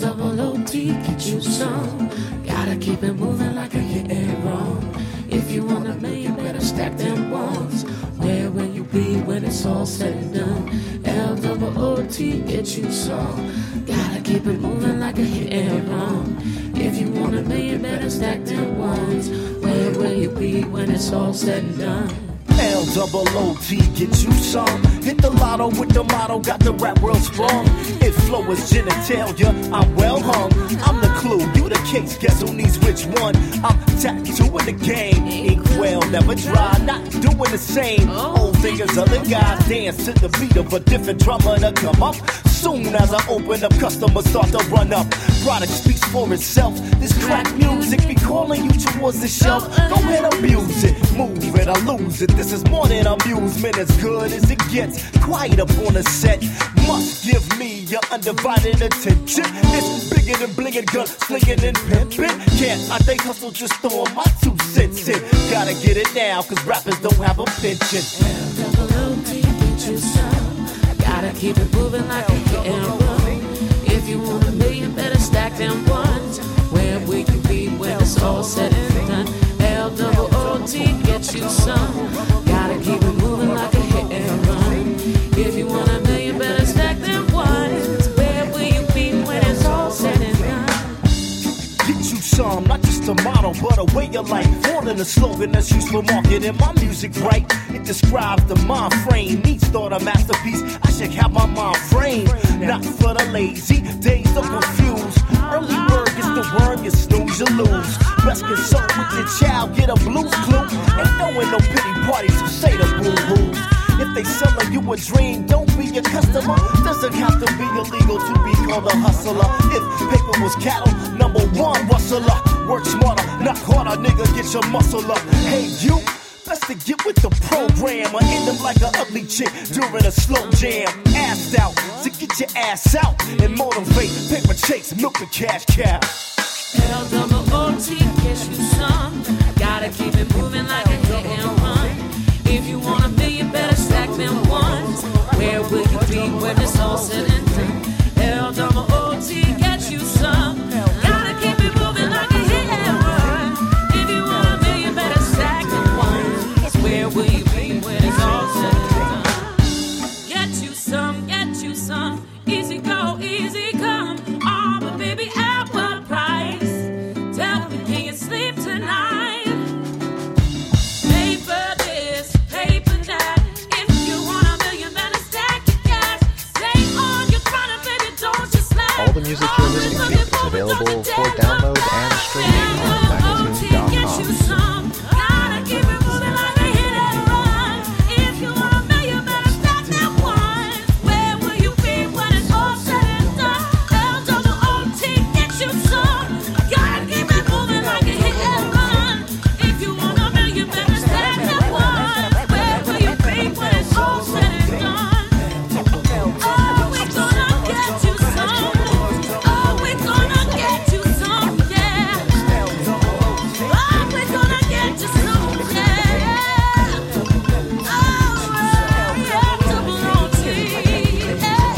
L-double-O-T, get you some. Gotta keep it moving like a hit and run. If you want a man, you better stack them ones. Where will you be when it's all said and done? L-double-O-T, get you some. Gotta keep it moving like a hit and run. If you want a man, you better stack them ones. Where will you be when it's all said and done? L-double-O-T, get you some. Hit the lotto with the motto, got the rap world sprung. If flow is genitalia, I'm well hung. I'm the clue, you the case, guess who needs which one? I'm tattooing the game, ink well, never dry, not doing the same. Old fingers, other guys dance to the beat of a different drummer to come up. Soon as I open up, customers start to run up. Product speaks for itself. This crack music be calling you towards the shelf. Go ahead, abuse it, move it, I lose it. This is more than amusement, as good as it gets. Quiet up on the set, must give me your undivided attention. It's bigger than blingin', gun slinging and pimpin'. Can't I think hustle just throwing my 2 cents in. Gotta get it now, cause rappers don't have a pension. L-double-O-T, get you some. Gotta keep it moving like a hit and run. If you want a million, better stack them ones. Where will you be when it's all said and done? L-double-O-T, get you some. Gotta keep it moving like a hit and run. If you want a million, better stack them ones. Where will you be when it's all said and done? Get you some, not just a motto, but a way of life. More than a slogan that's used for marketing my music right. It describes the mind frame. Each thought a masterpiece. I should have my mind frame. Not for the lazy, days are confused. Early bird gets the worm, you snooze, you lose. Best consult with your child, get a blues clue. Ain't throwing no pity parties, so say the boo-boos. If they selling you a dream, don't be a customer. Doesn't have to be illegal to be called a hustler. If paper was cattle, #1 rustler. Work smarter, not harder, nigga, get your muscle up. Hey, you, best to get with the program or end up like an ugly chick during a slow jam. Assed out, so get your ass out and motivate. Paper chase, milk the cash cow. L-double-O-T, get you some. Gotta keep it moving like a hit and run. If you want a million, better stack them ones. Where will you be when it's all said and done? L-double-O-T, get you some. Gotta keep it moving like a hit and run. If you want a million, better stack them ones. Where will you be when it's all said and done? Get you some, get you some. Easy go, easy come. Oh, but baby, at what price? Tell me, can you sleep tonight? Paper this, paper that. If you want a million, better stack your cash. Stay on your grind, baby, don't you slack. All the music you're listening to is available for download and streaming on Magnatune.com. Gotta keep it moving like a hit and run. If you want a million, better stack that one. Where will you be when it's all said and done? L-double-O-T, get you some. Gotta keep it moving like a hit and run. If you want a million, better stack that one. Where will you be when it's all said and done? Oh, we're gonna get you some. Oh, we're gonna get you some, yeah. Oh, we're gonna get you some, yeah. Oh, yeah, double-O-T, yeah.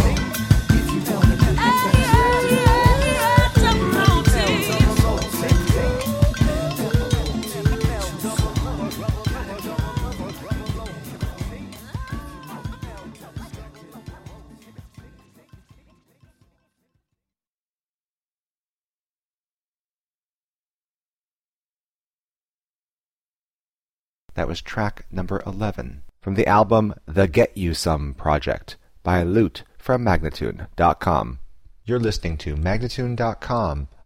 That was track number 11 from the album The Get You Some Project by Lute from Magnatune.com. You're listening to Magnatune.com,